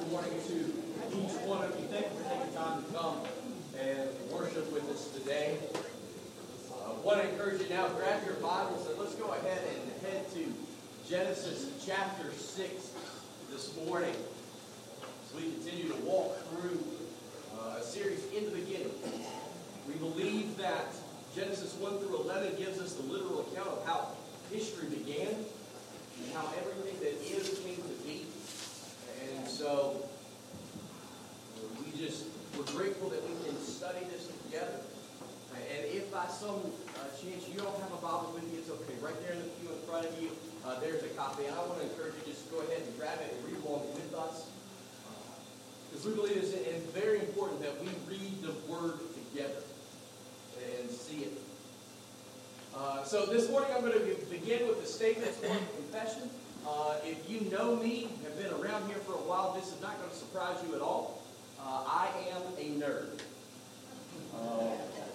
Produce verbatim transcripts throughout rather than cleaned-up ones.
good morning to each one of you. Thank you for taking time to come and worship with us today. I uh, want to encourage you now, grab your Bibles and let's go ahead and head to Genesis chapter six this morning as we continue to walk through uh, a series in the beginning. We believe that Genesis one through eleven gives us the literal account of how history began and how everything that is came to be. And so we just, we're grateful that we can study this together. And if by some uh, chance you don't have a Bible with you, it's okay. Right there in the pew in front of you, uh, there's a copy. And I want to encourage you just go ahead and grab it and read along with us. Because uh, we believe it's, it's very important that we read the Word together and see it. Uh, so this morning I'm going to begin with the statements of confession. Uh, if you know me, have been around here for a while, this is not going to surprise you at all. Uh, I am a nerd. Uh,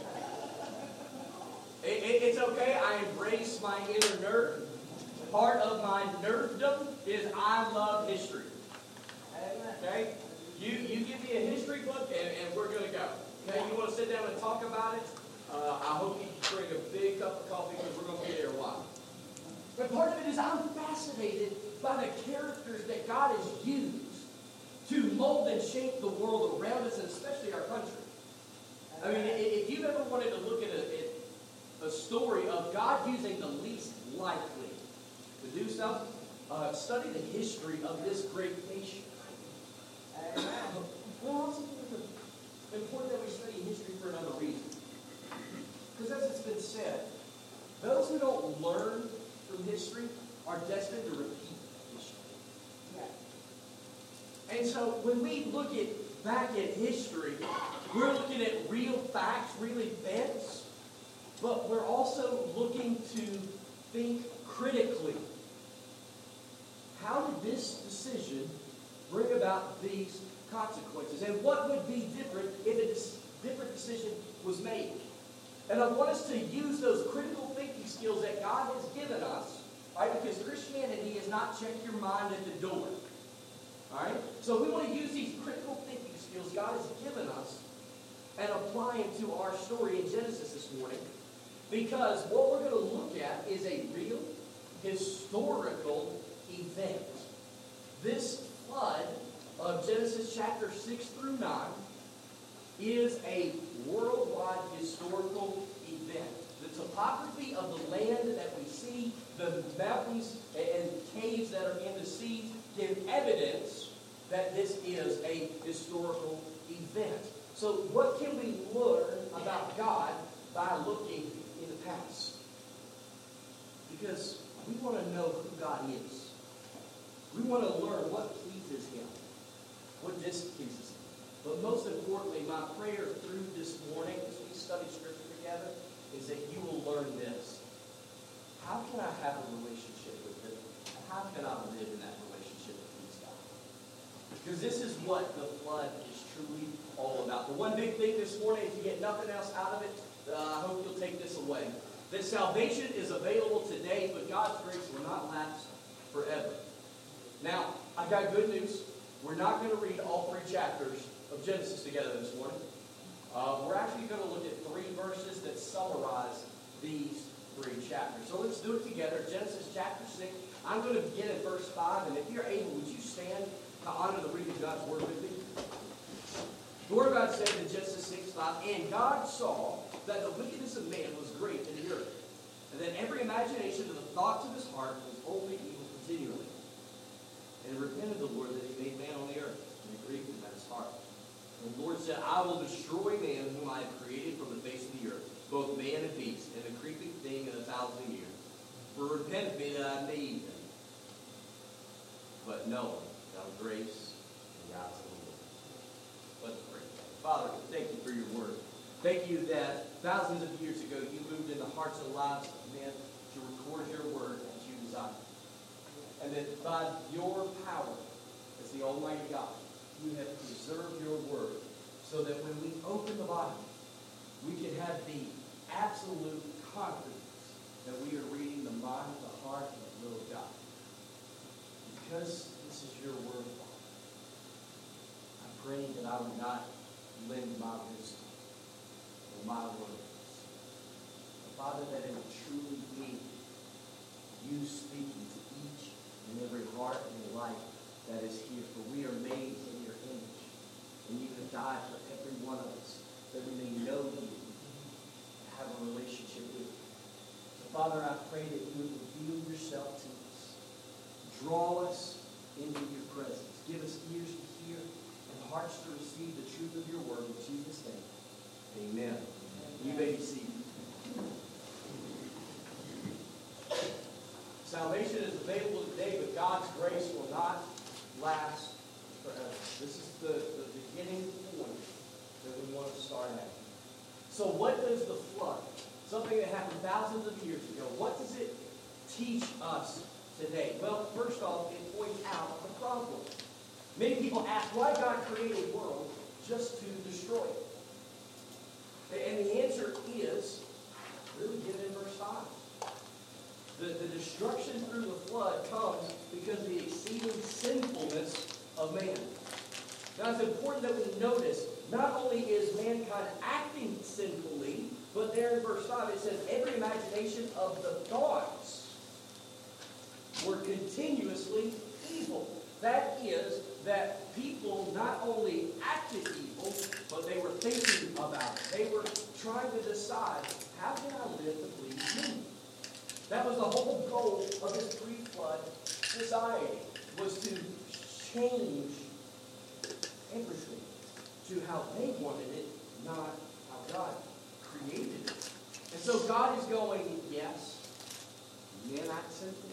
it, it, it's okay. I embrace my inner nerd. Part of my nerddom is I love history. Okay? You, you give me a history book and, and we're going to go. Okay? You want to sit down and talk about it? Uh, I hope you bring a big cup of coffee because we're going to be there a while. But part of it is I'm fascinated by the characters that God has used to mold and shape the world around us, and especially our country. I mean, if you've ever wanted to look at a, a story of God using the least likely to do something, uh, study the history of this great nation. Well, also it's important that we study history for another reason. Because as it's been said, those who don't learn from history are destined to repeat history. Yeah. And so when we look at back at history, we're looking at real facts, real events, but we're also looking to think critically. How did this decision bring about these consequences? And what would be different if a different decision was made? And I want us to use those critical thinking skills that God has given us, right? Because Christianity is not check your mind at the door. All right? So we want to use these critical thinking skills God has given us and apply them to our story in Genesis this morning. Because what we're going to look at is a real, historical event. This flood of Genesis chapter six through nine is a worldwide historical event. The topography of the land that we see, the mountains and caves that are in the sea, give evidence that this is a historical event. So what can we learn about God by looking in the past? Because we want to know who God is. We want to learn what pleases Him, what displeases Him. But most importantly, my prayer through this morning, as we study Scripture together, is that you will learn this. How can I have a relationship with Him? How can I live in that relationship with these God? Because this is what the flood is truly all about. The one big thing this morning, if you get nothing else out of it, uh, I hope you'll take this away. That salvation is available today, but God's grace will not last forever. Now, I've got good news. We're not going to read all three chapters of Genesis together this morning. Uh, we're actually going to look at three verses that summarize these three chapters. So let's do it together. Genesis chapter six. I'm going to begin at verse five, and if you're able, would you stand to honor the reading of God's Word with me? The Word of God says in Genesis six five, and God saw that the wickedness of man was great in the earth, and that every imagination of the thoughts of his heart was only evil continually. And it repented the Lord that He made man on the earth, and it grieved Him at his heart. And the Lord said, I will destroy man whom I have created from the face of the earth, both man and beast, and the creeping thing in a thousand years. For repent me that I made them. But Noah found grace in God's Lord. Let's pray. Father, thank you for your word. Thank you that thousands of years ago you moved in the hearts and lives of men to record your word as you designed. And that by your power as the Almighty God, you have preserved your word so that when we open the Bible, we can have the absolute confidence that we are reading the mind, the heart, and the will of God. Because this is your word, Father. praying that I would not lend my wisdom or my words. But Father, that it would truly be you speaking to each and every heart and life that is here. For we are made in your image, and you have died for every one of us, that we may know you and have a relationship with you. So Father, I pray that you would reveal yourself to us. Draw us into your presence. Give us ears to hear and hearts to receive the truth of your word. In Jesus' name, amen. Amen. You may be seated. Salvation is available today, but God's grace will not last forever. This is the, the beginning point that we want to start at. So what does the flood, something that happened thousands of years ago, what does it teach us today? Well, first off, it points out the problem. Many people ask why God created a world just to destroy it. And the answer is really given in verse five. The, the destruction through the flood comes because of the exceeding sinfulness of man. Now it's important that we notice, not only is mankind acting sinfully, but there in verse five it says, every imagination of the thoughts were continuously evil. That is, that people not only acted evil, but they were thinking about it. They were trying to decide, how can I live to please you? That was the whole goal of this pre-flood society, was to change everything to how they wanted it, not how God created it. And so God is going, yes, men act sinfully.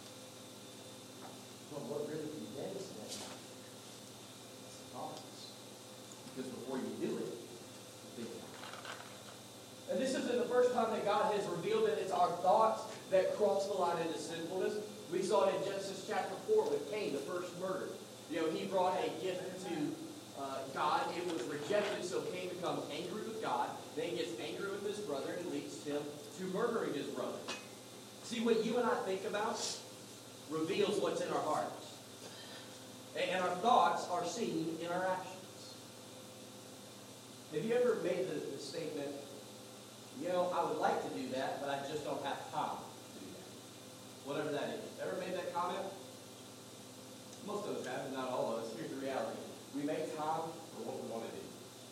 But what really prevents that is the thoughts. Because before you do it, you think about it. And this isn't the first time that God has revealed that it's our thoughts that cross the line into sinfulness. We saw it in Genesis chapter four with Cain, the first murder. You know, he brought a gift to uh, God. It was rejected, so Cain becomes angry with God. Then he gets angry with his brother, and it leads him to murdering his brother. See, what you and I think about reveals what's in our hearts. And our thoughts are seen in our actions. Have you ever made the, the statement, you know, I would like to do that, but I just don't have time to do that? Whatever that is. Ever made that comment? Most of us have, not all of us. Here's the reality. We make time for what we want to do.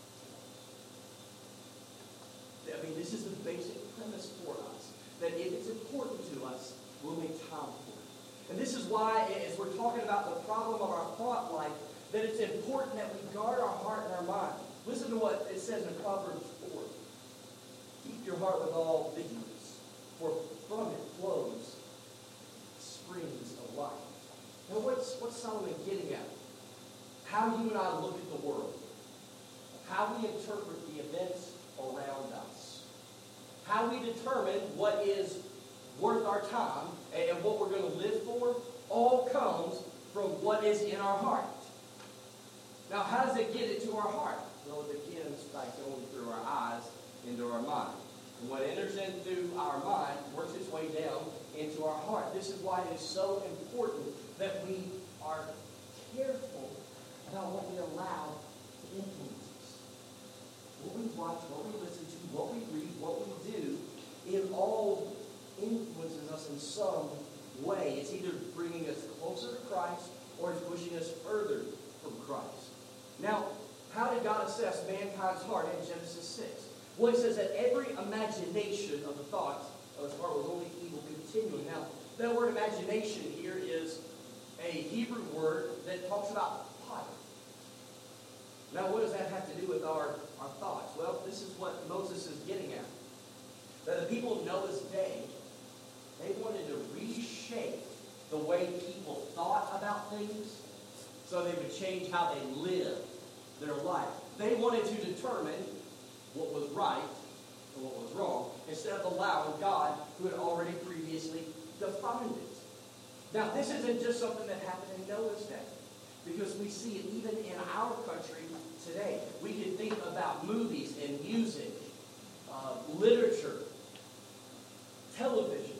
I mean, this is the basic premise for us. That if it's important to us, we'll make time for it. And this is why, as we're talking about the problem of our thought life, that it's important that we guard our heart and our mind. Listen to what it says in Proverbs four. Keep your heart with all vigilance, for from it flows springs of life. Now, what's, what's Solomon getting at? How you and I look at the world. How we interpret the events around us. How we determine what is worth our time and what we're going to live for, all comes from what is in our heart. Now, how does it get into our heart? Well, it begins by going through our eyes into our mind. And what enters into our mind works its way down into our heart. This is why it is so important that we are careful about what we allow to influence us. What we watch, what we listen to, what we read, what we do, it all influences us in some way. It's either bringing us closer to Christ or it's pushing us further from Christ. Now, how did God assess mankind's heart in Genesis six? Well, he says that every imagination of the thoughts of his heart was only evil continually. Now, that word imagination here is a Hebrew word that talks about fire. Now, what does that have to do with our, our thoughts? Well, this is what Moses is getting at. That the people of Noah's day, they wanted to reshape the way people thought about things so they would change how they lived their life. They wanted to determine what was right and what was wrong instead of allowing God, who had already previously defined it. Now, this isn't just something that happened in Noah's day, because we see it even in our country today. We can think about movies and music, uh, literature, television,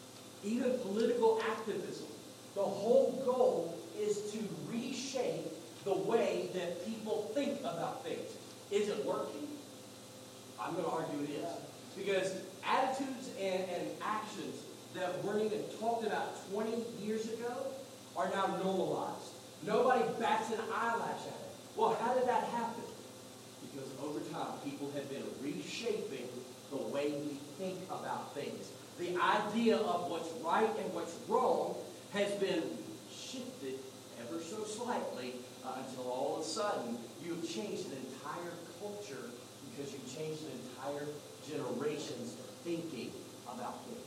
even political activism. The whole goal is to reshape the way that people think about things. Is it working? I'm going to argue it is. Because attitudes and, and actions that weren't even talked about twenty years ago are now normalized. Nobody bats an eyelash at it. Well, how did that happen? Because over time, people have been reshaping the way we think about things. The idea of what's right and what's wrong has been shifted ever so slightly uh, until all of a sudden you've changed an entire culture because you've changed an entire generation's thinking about things.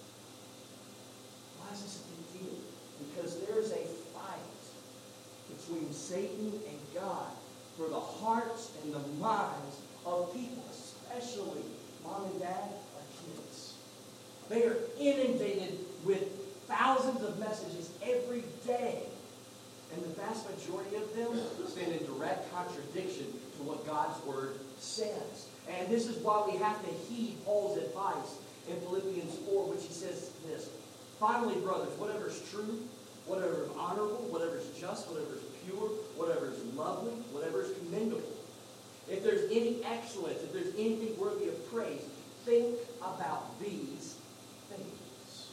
Why is this a big deal? Because there's a fight between Satan and God for the hearts and the minds of people, especially mom and dad or kids. They are inundated with thousands of messages every day. And the vast majority of them stand in direct contradiction to what God's Word says. And this is why we have to heed Paul's advice in Philippians four, which he says this: finally, brothers, whatever is true, whatever is honorable, whatever is just, whatever is pure, whatever is lovely, whatever is commendable. If there's any excellence, if there's anything worthy of praise, think about these things.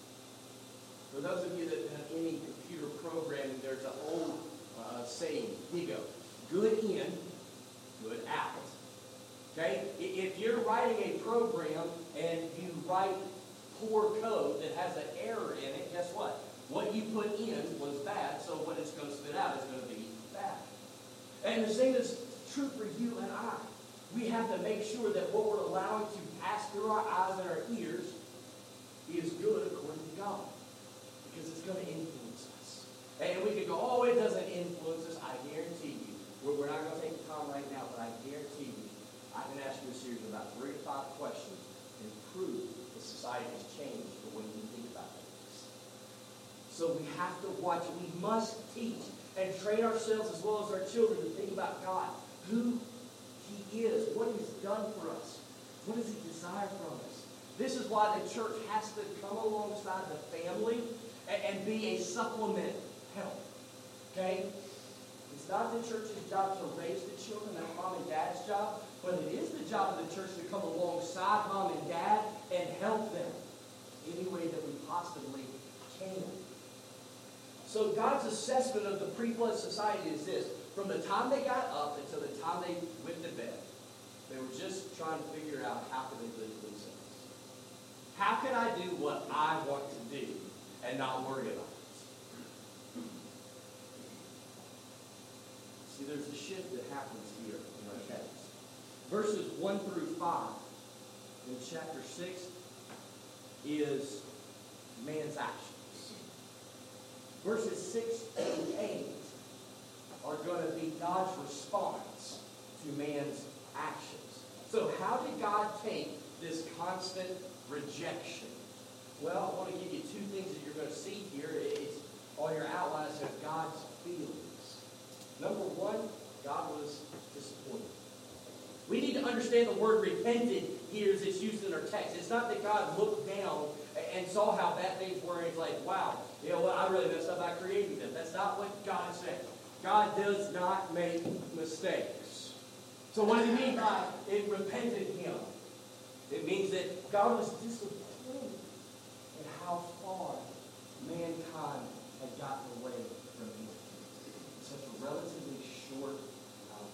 For those of you that have any computer programming, there's an old uh, saying, here you go, good in, good out. Okay? If you're writing a program and you write poor code that has an error in it, guess what? What you put in was bad, so what it's going to spit out is going to be bad. And the same is true for you and I. We have to make sure that what we're allowing to pass through our eyes and our ears is good according to God. Because it's going to influence us. And we could go, oh, it doesn't influence us. I guarantee you. We're, we're not going to take the time right now, but I guarantee you, I can ask you a series of about three to five questions and prove that society has changed the way we think about things. So we have to watch. We must teach and train ourselves as well as our children to think about God, who He is, what He's done for us, what does He desire from us. This is why the church has to come alongside the family and, and be a supplement help. Okay? It's not the church's job to raise the children, that's mom and dad's job, but it is the job of the church to come alongside mom and dad and help them any way that we possibly can. So God's assessment of the pre-flood society is this: from the time they got up until the time they went to bed, they were just trying to figure out how can they live themselves. How can I do what I want to do and not worry about it? See, there's a shift that happens here in our text. Verses one through five in chapter six is man's actions. Verses six and eight are going to be God's response to man's actions. So how did God take this constant rejection? Well, I want to give you two things that you're going to see here. It's on your outline. It says God's feelings. Number one, God was disappointed. We need to understand the word repented here as it's used in our text. It's not that God looked down and saw how bad things were and he's like, wow, you know what, I really messed up by creating them. That's not what God said. God does not make mistakes. So what does he mean by it repented him? It means that God was disappointed in how far mankind had gotten away from him in such a relatively short time.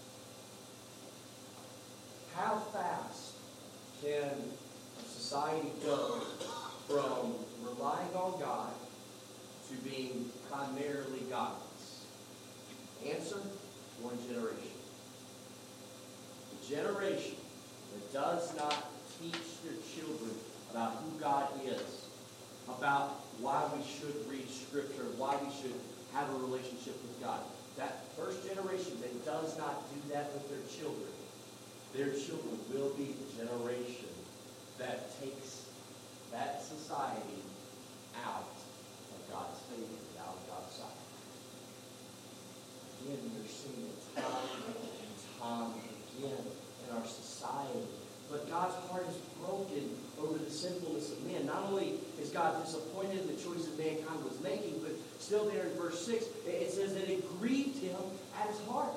How fast can a society go from relying on God to being primarily godless? Answer, one generation. The generation that does not teach their children about who God is, about why we should read Scripture, why we should have a relationship with God. That first generation that does not do that with their children, their children will be the generation that takes that society out of God's favor, out of God's sight. Again, we're seeing it time and time again in our society. But God's heart is broken over the sinfulness of man. Not only is God disappointed in the choices mankind was making, but still there in verse six. It says that it grieved him at his heart.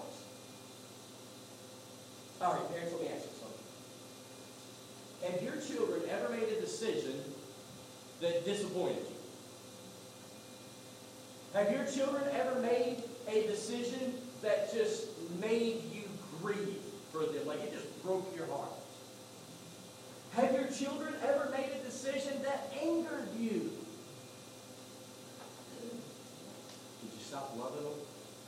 All right, parents, let me ask you something. Have your children ever made a decision that disappointed you? Have your children ever made a decision that just made you grieve for them? Like it just broke your heart? Have your children ever made a decision that angered you? Did you stop loving them?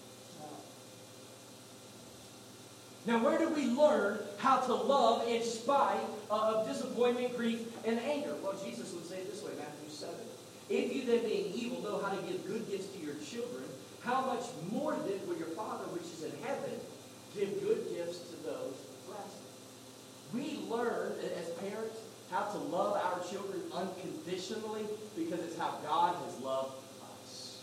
Now, where do we learn how to love in spite of disappointment, grief, and anger? Well, Jesus would say it this way, Matthew seven. If you then, being evil, know how to give good gifts to your children, how much more then will your Father, which is in heaven, give good gifts to those who ask him? We learn, as parents, how to love our children unconditionally because it's how God has loved us.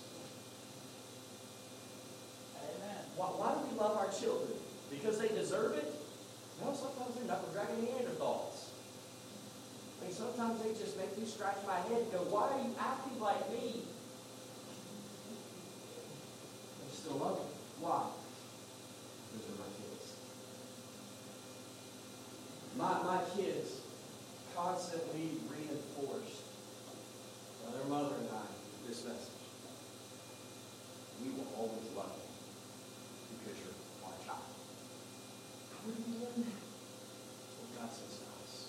Amen. Why, why do we love our children? Because they deserve it? No, sometimes they're knuckle-dragging Neanderthals. I mean, sometimes they just make me scratch my head and go, why are you acting like me? I still love them. Why? Because they're my kids. My, my kids constantly reinforced by their mother and I this message. We will always love you because you're our child. Where do we learn that? What God says to us.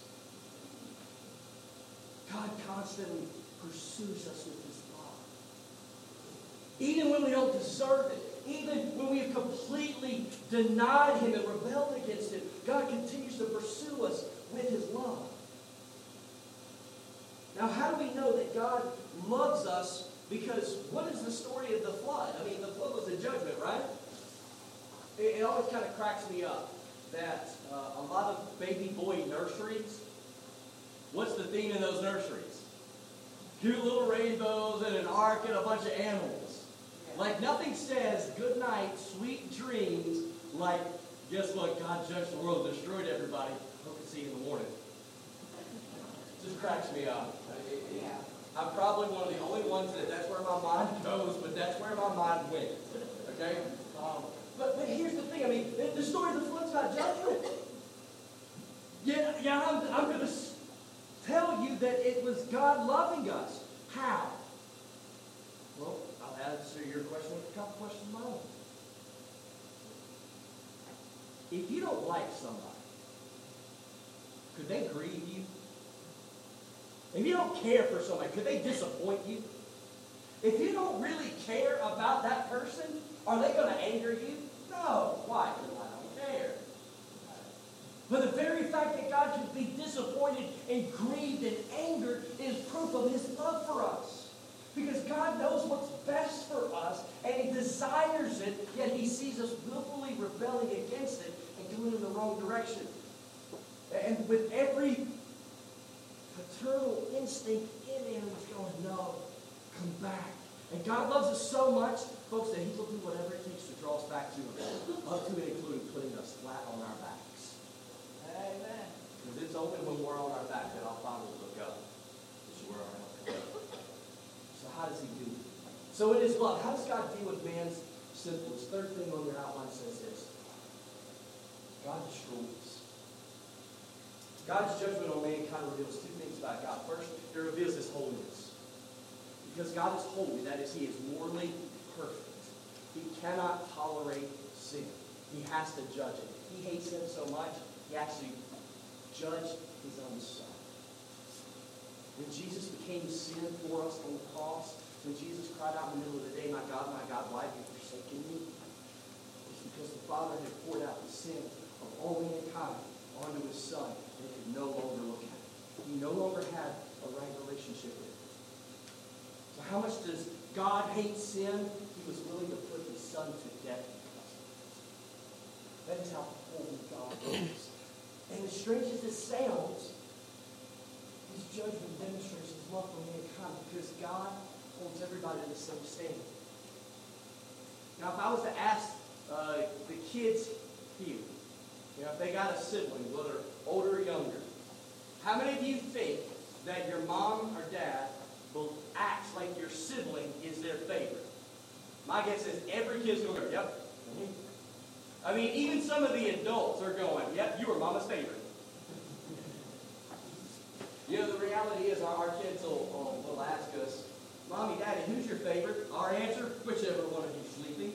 God constantly pursues us with his love. Even when we don't deserve it, even when we have completely denied him and rebelled against him, God continues to pursue us with his love. Now, how do we know that God loves us? Because what is the story of the flood? I mean, the flood was a judgment, right? It, it always kind of cracks me up that uh, a lot of baby boy nurseries, what's the theme in those nurseries? Cute little rainbows and an ark and a bunch of animals. Like nothing says good night, sweet dreams, like guess what? God judged the world and destroyed everybody. Hope to see you in the morning. It just cracks me up. Yeah. I'm probably one of the only ones that that's where my mind goes, but that's where my mind went. Okay? Um, but, but here's the thing. I mean, the, the story of the flood's not judgment. Yeah, yeah I'm, I'm going to tell you that it was God loving us. How? Well, I'll answer your question with a couple questions of my own. If you don't like somebody, could they grieve you? If you don't care for somebody, could they disappoint you? If you don't really care about that person, are they going to anger you? No. Why? Because I don't care. But the very fact that God could be disappointed and grieved and angered is proof of his love for us. Because God knows what's best for us, and he desires it, yet he sees us willfully rebelling against it and going in the wrong direction. And with every paternal instinct in him, he's going, no, come back. And God loves us so much, folks, that he will do whatever it takes to draw us back to him, up to and including putting us flat on our backs. Amen. Because it's only when we're on our back that our Father will look up. This is where our help comes. So how does he do it? So in his love, how does God deal with man's sinfulness? Third thing on your outline says this. God destroys. God's judgment on mankind reveals two things about God. First, it reveals his holiness. Because God is holy, that is, he is morally perfect. He cannot tolerate sin. He has to judge it. He hates sin so much, he actually judged his own son. When Jesus became sin for us on the cross, when Jesus cried out in the middle of the day, my God, my God, why have you forsaken me? It's because the Father had poured out the sin of all mankind onto his son, and he could no longer look at it. He no longer had a right relationship with it. So how much does God hate sin? He was willing to put his son to death because of it. That is how holy God is. And as strange as this sounds, his judgment demonstrates his love for mankind because God holds everybody to the same standard. Now, if I was to ask uh, the kids here, you know, if they got a sibling, whether older or younger, how many of you think that your mom or dad will act like your sibling is their favorite? My guess is every kid's going to go, yep. Mm-hmm. I mean, even some of the adults are going, yep, you were Mama's favorite. You know, the reality is our, our kids will, will, will ask us, Mommy, Daddy, who's your favorite? Our answer, whichever one of you sleeping.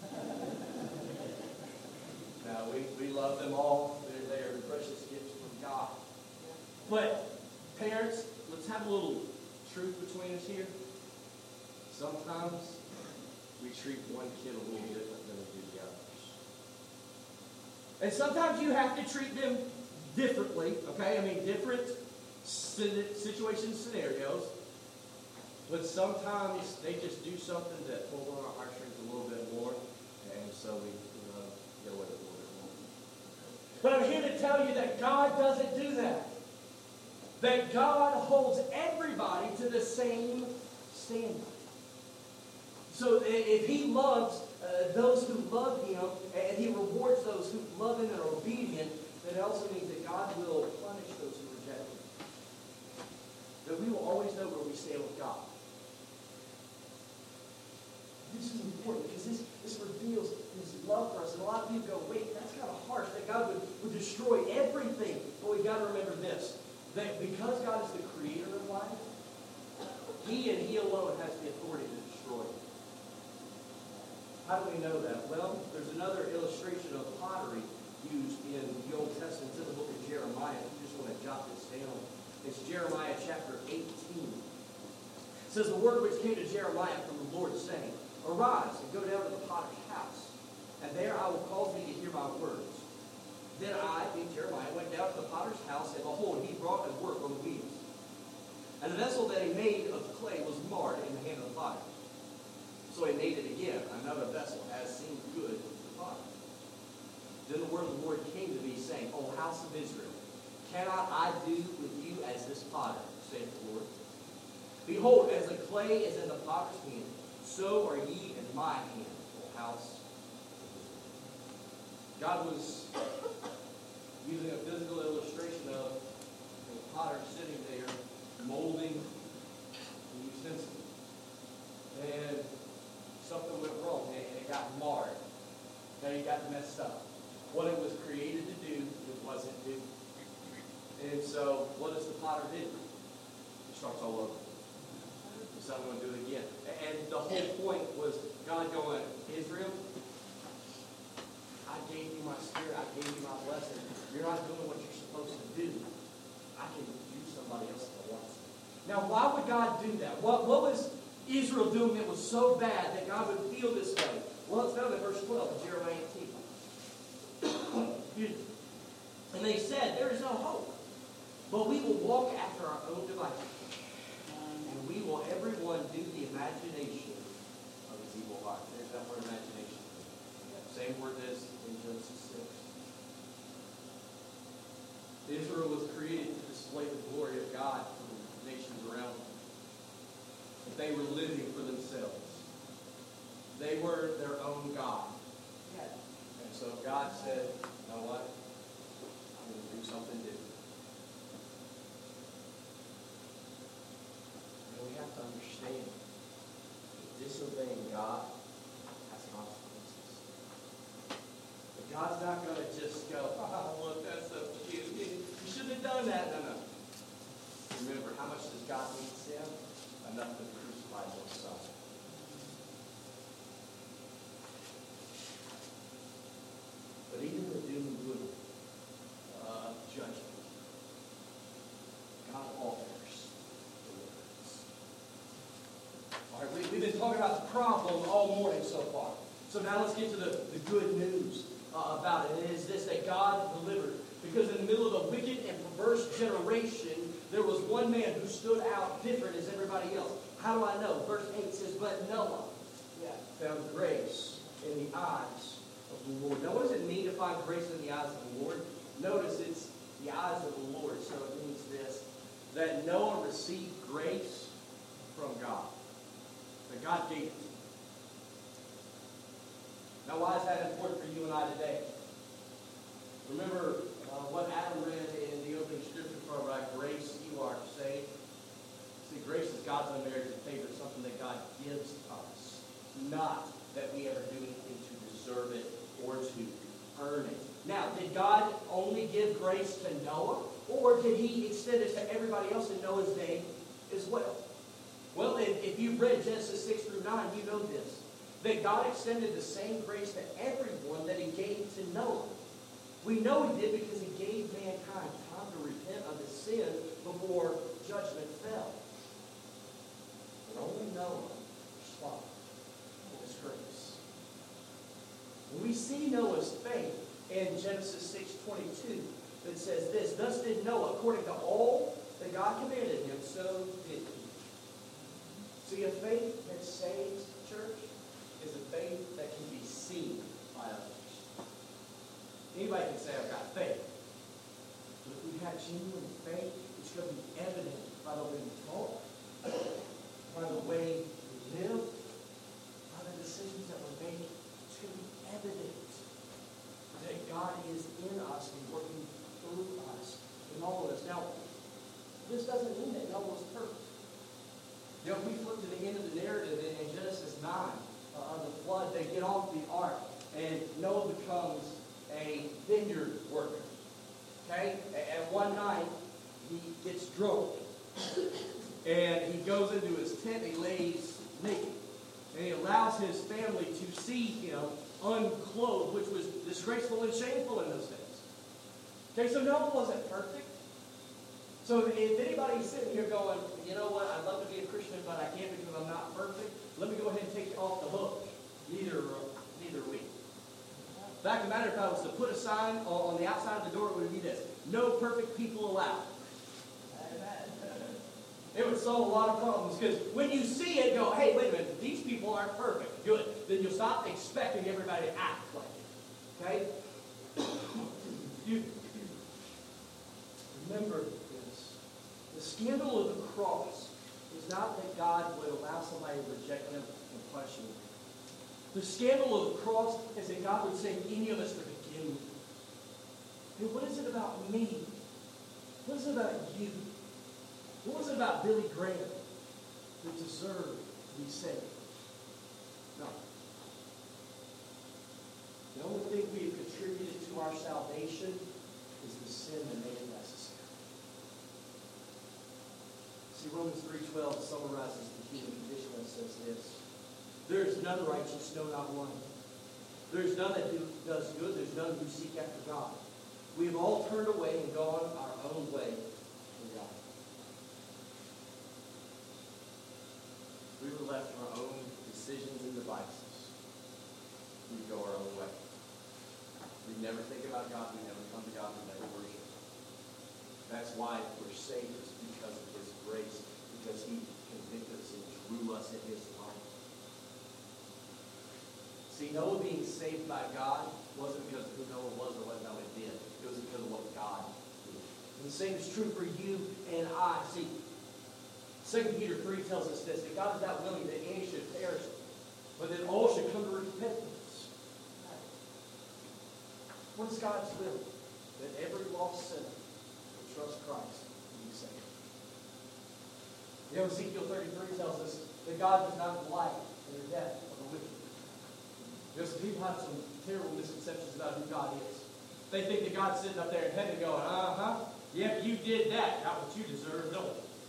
No, we, we love them all. They're, they're precious gifts from God. But, parents, let's have a little truth between us here. Sometimes we treat one kid a little different than we do the others. And sometimes you have to treat them differently, okay? I mean, different situations, scenarios. But sometimes they just do something that pulls on our heartstrings a little bit more. And so we, you know, get away with it a little bit more. But I'm here to tell you that God doesn't do that. That God holds everybody to the same standard. So if He loves uh, those who love Him, and He rewards those who love Him and are obedient, then it also means that God will punish those who reject Him. That we will always know where we stand with God. This is important because this, this reveals His love for us. And a lot of people go, wait, that's kind of harsh, that God would, would destroy everything. But we've got to remember this, that because God is the creator of life, He and He alone has the authority to destroy it. How do we know that? Well, there's another illustration of pottery used in the Old Testament. It's in the book of Jeremiah. If you just want to jot this down. It's Jeremiah chapter eighteen. It says, the word which came to Jeremiah from the Lord, saying, Arise and go down to the potter's house, and there I will cause thee to hear my words. Then I, being Jeremiah, went down to the potter's house, and behold, he brought a work on the wheels. And the vessel that he made of clay was marred in the hand of the potter. So he made it again, another vessel, as seemed good to the potter. Then the word of the Lord came to me, saying, O house of Israel, cannot I do with you as this potter, saith the Lord? Behold, as the clay is in the potter's hand, so are ye in my hand, O house of Israel. God was using a physical illustration of the potter sitting there, molding the utensil. And something went wrong, and it got marred. Now it got messed up. What it was created to do, it wasn't doing. And so, what does the potter do? He starts all over. He's not going to do it again. And the whole point was God going, Israel, I gave you my spirit, I gave you my blessing. You're not doing what you're supposed to do. I can use somebody else that wants it. Now, why would God do that? What, what was Israel doing that was so bad that God would feel this way? Well, it's found in verse twelve of Jeremiah eighteen. And they said, there is no hope, but we will walk after our own devices, and we will everyone do the imagination of his evil heart. There's that word imagination. Same word as in Genesis six. Israel was created to display the glory of God to the nations around them. But they were living for themselves. They were their own God. And so God said, you know what? I'm going to do something different. And we have to understand that disobeying God has consequences. But God's not going to just go, oh, look, that's so cute. You shouldn't have done that. No, no. Remember, how much does God need sin? Enough to crucify His Son. But even the doom and gloom of judgment, God offers deliverance. All right, we, we've been talking about the problem all morning so far. So now let's get to the, the good news uh, about it. And it is this, that God delivered. Because in the middle of a wicked and perverse generation, there was one man who stood out different as everybody else. How do I know? Verse eight says, but Noah yeah, found grace in the eyes of the Lord. Now, what does it mean to find grace in the eyes of the Lord? Notice it's the eyes of the Lord. So it means this, that Noah received grace from God. That God gave it to him. Now, why is that important for you and I today? Remember uh, what Adam read in the opening scripture for by grace you are saved. See, grace is God's unmerited favor, something that God gives us. He not that we ever do anything to deserve it or to earn it. Now, did God only give grace to Noah? Or did he extend it to everybody else in Noah's day as well? Well, if, if you've read Genesis six through nine, you know this. That God extended the same grace to everyone that he gave to Noah. We know he did because he gave mankind time to repent of his sin before judgment fell. But only Noah responded to his grace. When we see Noah's faith in Genesis six twenty-two, it says this, thus did Noah, according to all that God commanded him, so did he. See, a faith that saves, church, is a faith that can be seen by others. Anybody can say, I've got faith. But if we have genuine faith, it's going to be evident by the way we talk, by the way we live, by the decisions that we're making. It's going to be evident that God is in us and working through us in all of us. Now, this doesn't mean that Noah was perfect. You know, if we flip to the end of the narrative in, in Genesis nine uh, of the flood, they get off the ark, and Noah becomes a vineyard worker. Okay? And one night, he gets drunk. And he goes into his tent, he lays naked. And he allows his family to see him unclothed, which was disgraceful and shameful in those days. Okay, so Noah wasn't perfect. So if anybody's sitting here going, you know what, I'd love to be a Christian, but I can't because I'm not perfect, let me go ahead and take you off the hook. Neither, uh, neither are we. Fact of the matter, if I was to put a sign on, on the outside of the door, it would be this: no perfect people allowed. It would solve a lot of problems, because when you see it, go, hey, wait a minute, these people aren't perfect. Good. Then you'll stop expecting everybody to act like it. Okay? You remember this. The scandal of the cross is not that God would allow somebody to reject him and punish him. The scandal of the cross is that God would save any of us to begin with. And what is it about me? What is it about you? What was it about Billy Graham that deserved to be saved? No. The only thing we have contributed to our salvation is the sin that made it necessary. See, Romans three twelve summarizes the human condition and says this: there is none righteous, no, not one. There is none that do, does good. There's none who seek after God. We have all turned away and gone our own way from God. We were left to our own decisions and devices. We go our own way. We never think about God. We never come to God. We never worship. That's why we're saved. It's because of his grace. Because he convicted us and drew us in his life. See, Noah being saved by God wasn't because of who Noah was or what Noah did. It was because of what God did. And the same is true for you and I. See, Second Peter three tells us this, that God is not willing that any should perish, but that all should come to repentance. What is God's will? That every lost sinner will trust Christ and be saved. You know, Ezekiel thirty-three tells us that God does not delight in the death of the wicked. You know, some people have some terrible misconceptions about who God is. They think that God's sitting up there in heaven going, uh-huh, yeah, you did that, not what you deserve, no.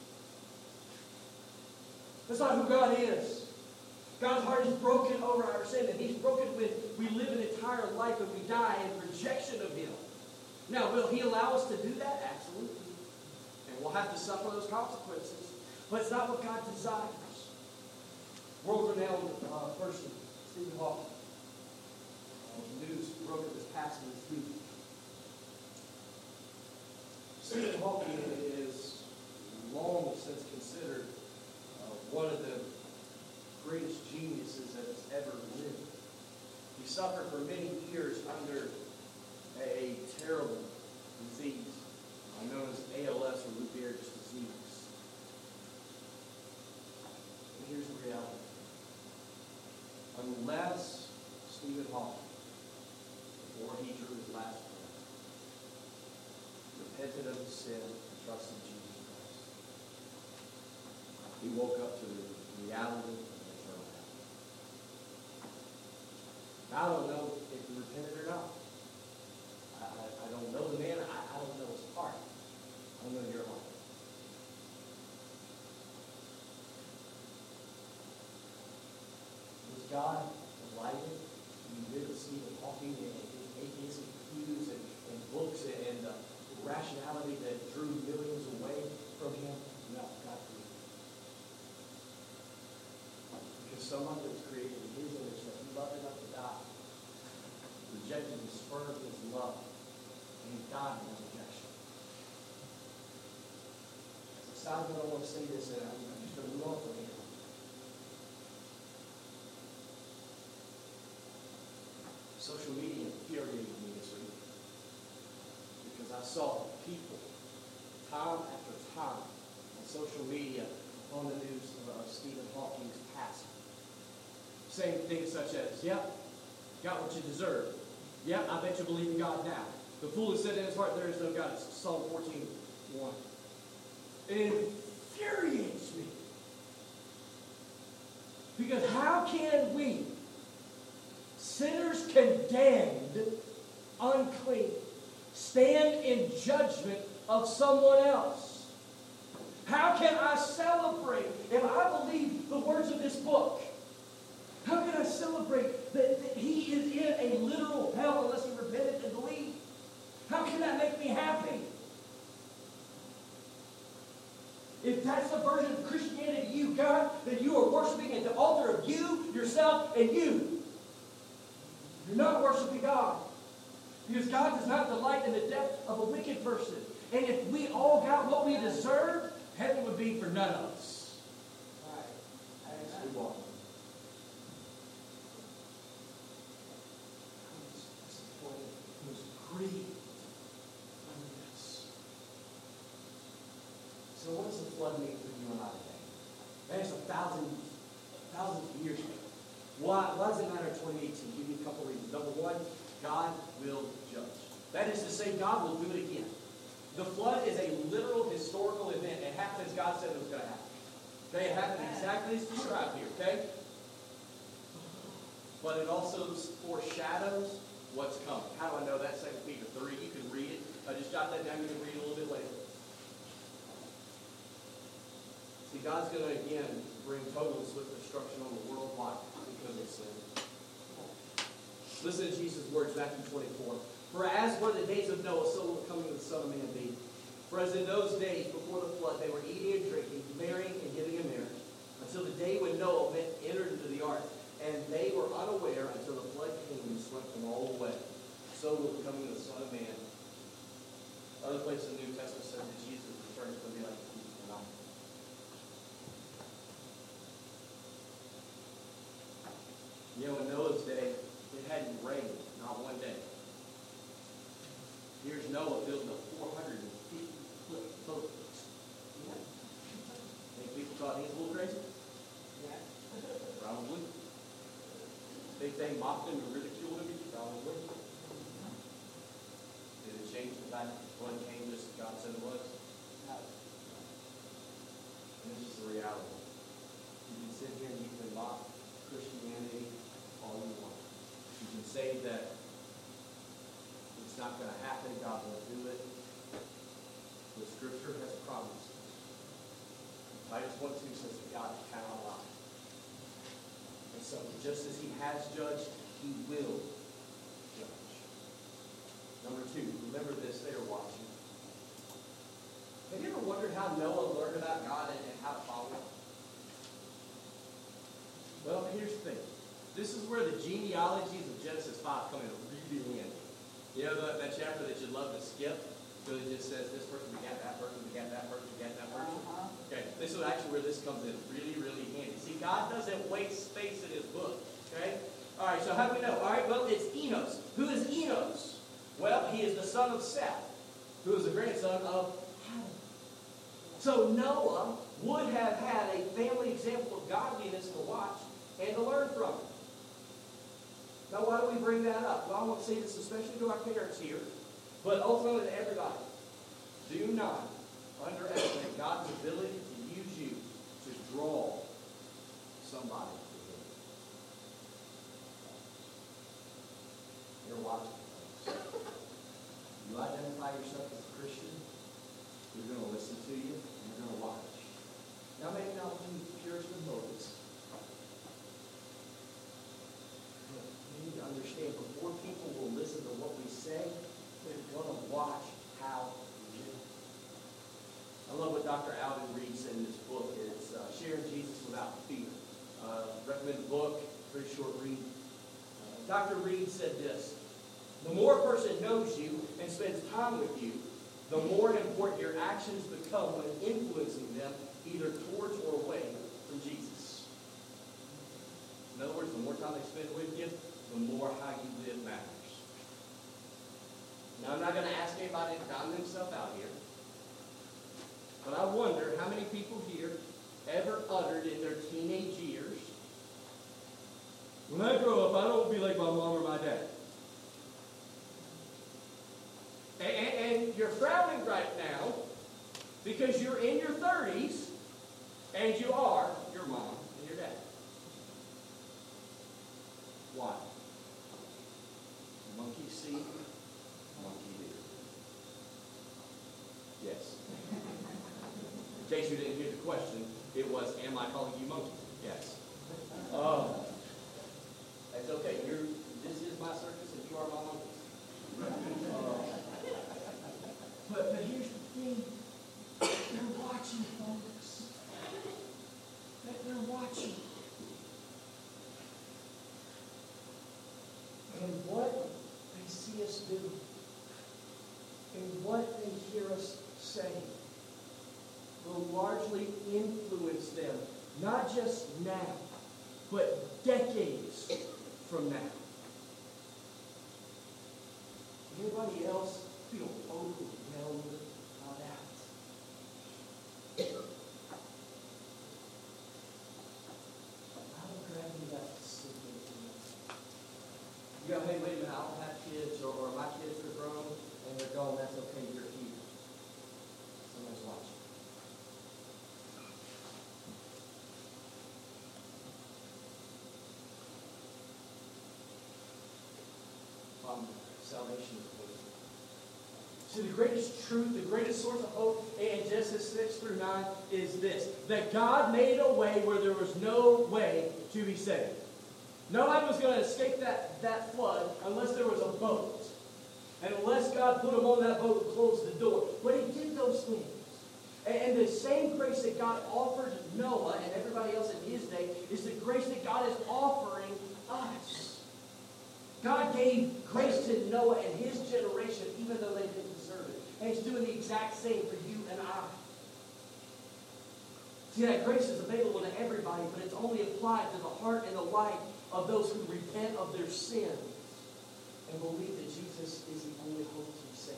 That's not who God is. God's heart is broken over our sin, and he's broken when we live an entire life and we die in rejection of him. Now, will he allow us to do that? Absolutely. And we'll have to suffer those consequences. But it's not what God desires. World-renowned uh, person, Stephen Hawking, uh, news broke this past this week. Stephen Hawking is long since considered one of the greatest geniuses that has ever lived. He suffered for many years under a terrible disease known as A L S, or Lou Gehrig's disease. And here's the reality. Unless Stephen Hawking, before he drew his last breath, repented of his sin and trusted Jesus Christ, he woke up to the reality of eternal hell. I don't know if he repented or not. I, I, I don't know the man. I, I don't know his heart. I don't know your heart. Was God delighted when you hear of Stephen Hawking and his atheistic views and, and books and, and the rationality that drew millions away from him? No, God didn't. Because someone that was created in his image that he loved enough to die, rejected and spurned his love, and he died in that rejection. As a side note, I want to say this, and I'm, I'm just going to move on from here. Social media infuriated me this week because I saw people time after time on social media on the news of Stephen Hawking's passing, saying things such as, "Yep, got what you deserve. Yep, I bet you believe in God now. The fool has said in his heart there is no God." It's Psalm fourteen one. It infuriates me because how can we, sinners condemned, unclean, stand in judgment of someone else? How can I celebrate if I believe the words of this book? How can I celebrate that, that he is in a literal hell unless he repented and believed? How can that make me happy? If that's the version of Christianity you got, then you are worshiping at the altar of you, yourself, and you. You're not worshiping God. Because God does not delight in the death of a wicked person. And if we all got what we deserve, heaven would be for none of us. Right. That's we want. I was disappointed. I was grieved under this. So what does the flood mean for you and I today? Man, it's a thousand, thousands of years ago. Why, why does it matter in twenty eighteen? Give you a couple reasons. Number one, God will judge. That is to say, God will do it again. The flood is a literal historical event. It happened as God said it was going to happen. Okay, it happened exactly as described here. Okay? But it also foreshadows what's coming. How do I know that? Second Peter three. You can read it. I just jot that down. You can read it a little bit later. See, God's going to again bring total and swift destruction on the world. Why? Because of sin. Listen to Jesus' words, Matthew twenty-four. "For as were the days of Noah, so will the coming of the Son of Man be. For as in those days before the flood, they were eating and drinking, marrying and giving in marriage, until the day when Noah went, entered into the ark. And they were unaware until the flood came and swept them all away. So will the coming of the Son of Man." Other places in the New Testament says that Jesus returns to be like a thief in the night. You know, in Noah's day, it hadn't rained, not one day. Here's Noah building a four hundred fifty foot boat. Yeah. Think people thought he was a little crazy? Yeah. Probably. Think they mocked him and ridiculed him? Probably. Did it change the fact that the flood came just as God said it was? No. And this is the reality. You can sit here and you can mock Christianity all you want. You can say that it's not going to happen, God won't do it. The Scripture has promised. Titus one two says that God cannot lie. And so just as he has judged, he will judge. Number two, remember this, they are watching. Have you ever wondered how Noah learned about God and, and how to follow him? Well, here's the thing. This is where the genealogies of Genesis five come in really handy. You know the, that chapter that you'd love to skip? So it just says this person begat that person, begat that person, begat that person. Uh-huh. Okay, this is actually where this comes in really, really handy. See, God doesn't waste space in his book. Okay? All right, so how do we know? All right, well, it's Enos. Who is Enos? Well, he is the son of Seth, who is the grandson of Adam. So Noah would have had a family example of godliness to watch and to learn from. Now, why do we bring that up? Well, I want to say this especially to our parents here, but ultimately to everybody. Do not underestimate God's ability to use you to draw somebody to him. logical folks. You identify yourself as a Christian, they're going to listen to you, and they're going to watch. Now, maybe not with Puritan motives. But you need to understand, before people will listen to what we say, they're going to watch how we live. I love what Doctor Alvin Reed said in this book. It's uh, Sharing Jesus Without Fear. Uh, recommend the book, pretty short read. Uh, Doctor Reed said this: the more a person knows you and spends time with you, the more important your actions become when influencing them either towards or away from Jesus. In other words, the more time they spend with you, the more how you live matters. Now, I'm not going to ask anybody to dime themselves out here, but I wonder how many people here ever uttered in their teenage years, when I grow up, I don't want to be like my mom or my dad. And, and, and you're frowning right now because you're in your thirties and you are your mom and your dad. Why? Monkey see, monkey do. Yes. In case you didn't hear the question, it was, am I calling you monkey? Yes. Oh. That's okay. You're, this is my circus and you are my monkeys. Uh, but, but here's the thing. They're watching, folks. They're watching. And what they see us do, and what they hear us say, will largely influence them, not just now, but decades from now. Anybody else feel overwhelmed by that? I'll grab you that secret. You go, hey, wait a minute, I don't have kids, or, or my kids are grown, and they're gone, that's okay, you're here. Someone's watching. Um, salvation is hope. See, the greatest truth, the greatest source of hope in Genesis six through nine is this: that God made a way where there was no way to be saved. Nobody was going to escape that, that flood unless there was a boat. And unless God put them on that boat and closed the door. But he did those things. And, and the same grace that God offered Noah and everybody else in his day is the grace that God is offering us. God gave grace to Noah and his generation even though they didn't deserve it. And he's doing the exact same for you and I. See, that grace is available to everybody, but it's only applied to the heart and the life of those who repent of their sin and believe that Jesus is the only hope to save.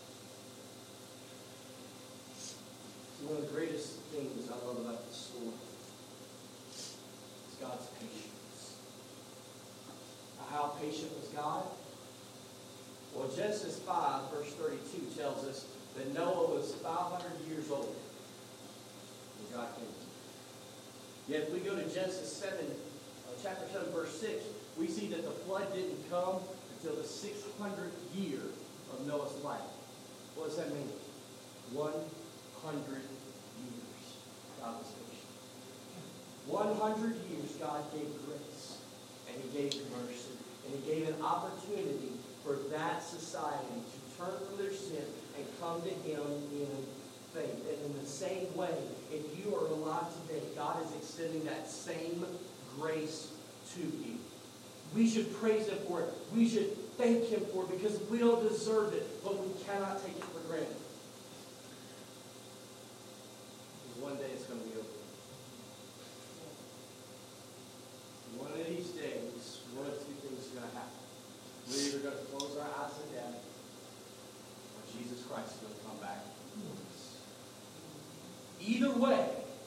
See, one of the greatest things I love about this story is God's patience. How patient was God? Well, Genesis five, verse thirty-two tells us that Noah was five hundred years old when God came to him. Yet if we go to Genesis seven, uh, chapter seven, verse six, we see that the flood didn't come until the six hundredth year of Noah's life. What does that mean? one hundred years God was patient. one hundred years God gave grace, and he gave mercy, and he gave an opportunity for that society to turn from their sin and come to him in faith. And in the same way, if you are alive today, God is extending that same grace to you. We should praise him for it. We should thank him for it because we don't deserve it, but we cannot take it for granted. Because one day it's going to be over. One of these days, one of two things is going to happen. We're either going to close our eyes to death, or Jesus Christ is going to come back. Either way,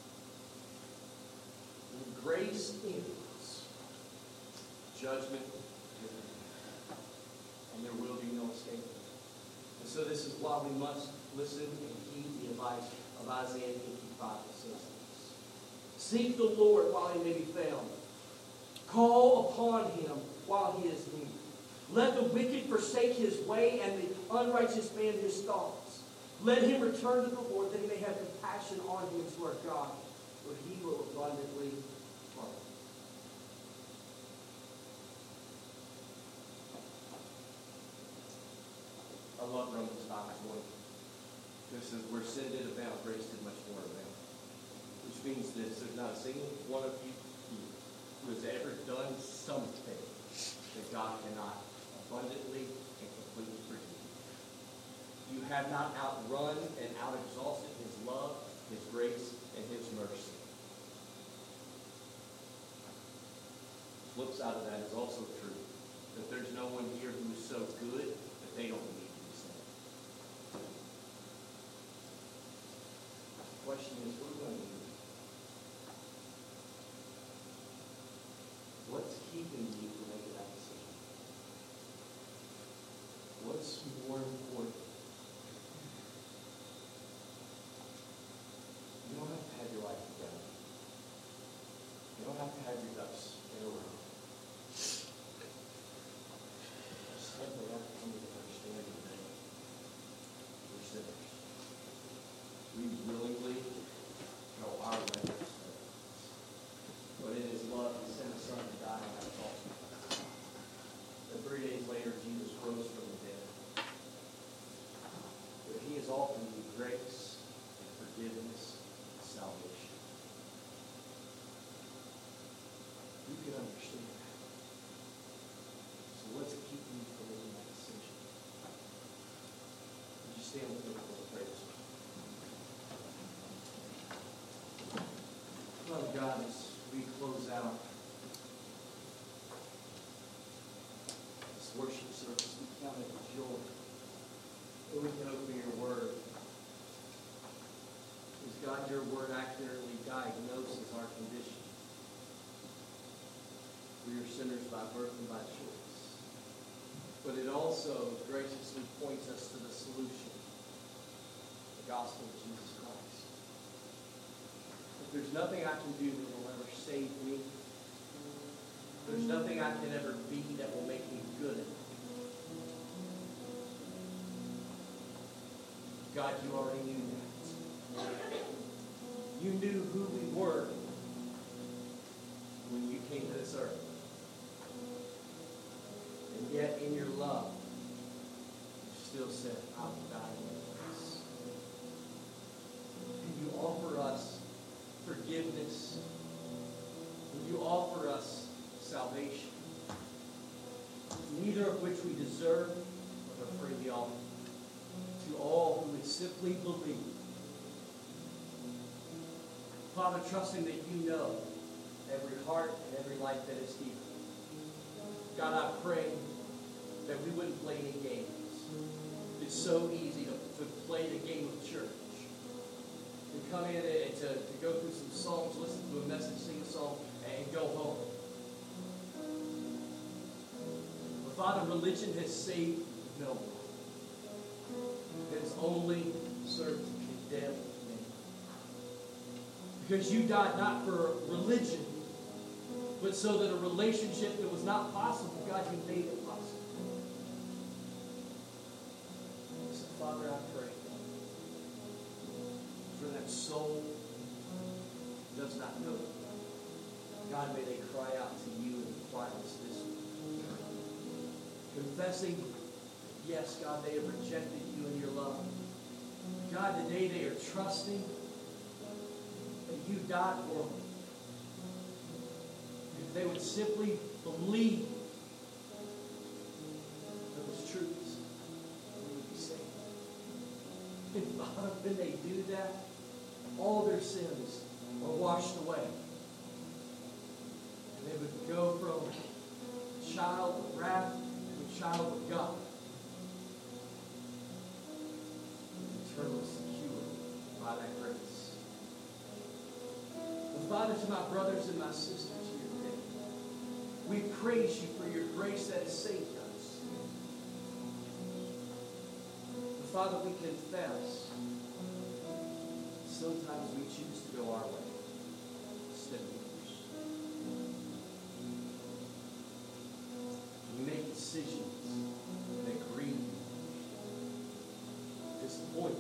when grace ends, judgment is in, and there will be no escape. And so this is why we must listen and heed the advice of Isaiah fifty-five that says this. Seek the Lord while he may be found. Call upon him while he is near. Let the wicked forsake his way, and the unrighteous man his thoughts. Let him return to the Lord, that he may have compassion on him, to our God, for he will abundantly pardon. I love Romans five twenty. This is where sin did abound, grace did much more abound. Which means this: there's not a single one of you who has ever done something that God cannot abundantly and completely forgive. You have not outrun and out-exhausted his love, his grace, and his mercy. The flip side of that is also true, that there's no one here who is so good that they don't need to be saved. The question is, what are we going to do? What's keeping you from making that decision? What's more important? You don't have to have your life together. You don't have to have your ducks in a row. You simply have to come to the understanding that we're sinners. We willingly go our way. But in his love, he sent his son to die on that cross. And three days later, Jesus rose from the dead. But he has offered you grace and forgiveness and salvation. You can understand that. So what's keeping you from making that decision? Would you stand with me for the prayer this morning? Father God, as we close out this worship service, we count it a joy that we can open your word. Because God, your word accurately diagnoses our condition. We are sinners by birth and by choice. But it also graciously points us to the solution, the gospel of Jesus Christ. If there's nothing I can do that will ever save me, there's nothing I can ever be that will make me good. God, you already knew that. You knew who we were when you came to this earth. And yet, in your love, you still said, I will die in your place. And you offer us forgiveness. And you offer us salvation, neither of which we deserve, but are freely offered to all who would simply believe. Father, trusting that you know every heart and every life that is here. God, I pray that we wouldn't play any games. It's so easy to, to play the game of church. To come in and to, to go through some songs, listen to a message, sing a song, and go home. But Father, religion has saved no one. It has only served to condemn me. Because you died not for religion, but so that a relationship that was not possible, God, you made it possible. So Father, I pray for that soul who does not know you. God, may they cry out to you in quietness this week. Confessing, yes, God, they have rejected you and your love. God, today they are trusting that you died for them. If they would simply believe those truths, they would be saved. And Father, when they do that, all their sins are washed away. And they would go from a child of wrath to a child of God. Eternally secure by that grace. And Father, to my brothers and my sisters here today, we praise you for your grace that has saved us. And Father, we confess sometimes we choose to go our way instead of yours. We make decisions disappointed.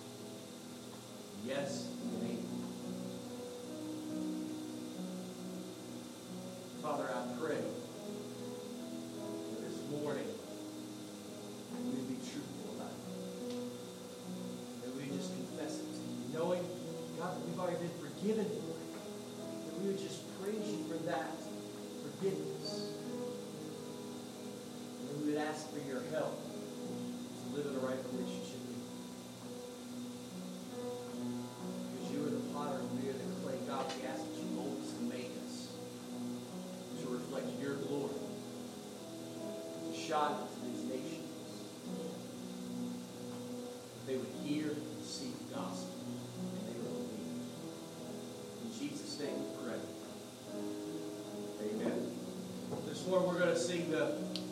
Yes and amen. Father, I pray that this morning we would be truthful about it. That we would just confess it to you, knowing, God, that we've already been forgiven. That we would just praise you for that forgiveness. And we would ask for your help to live in a right relationship with you. Because you are the potter and we are the clay. God, we ask that you mold us and make us to reflect your glory, to shine to these nations. That they would hear and see the gospel, and they will believe. In Jesus' name we pray. Amen. This morning we're going to sing the